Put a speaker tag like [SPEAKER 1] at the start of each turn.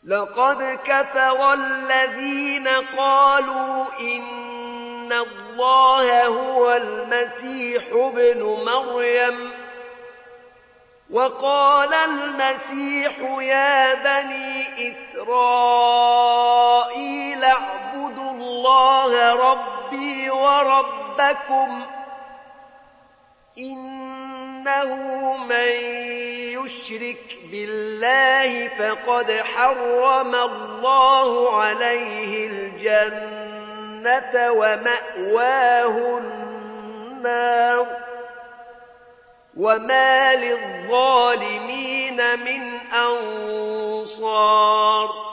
[SPEAKER 1] لقد كفر الذين قالوا إن الله هو المسيح ابن مريم وقال المسيح يا بني إسرائيل اعبدوا الله ربي وربكم إنه من يشرك بالله فقد حرم الله عليه الجنة ومأواه النار وما للظالمين من أنصار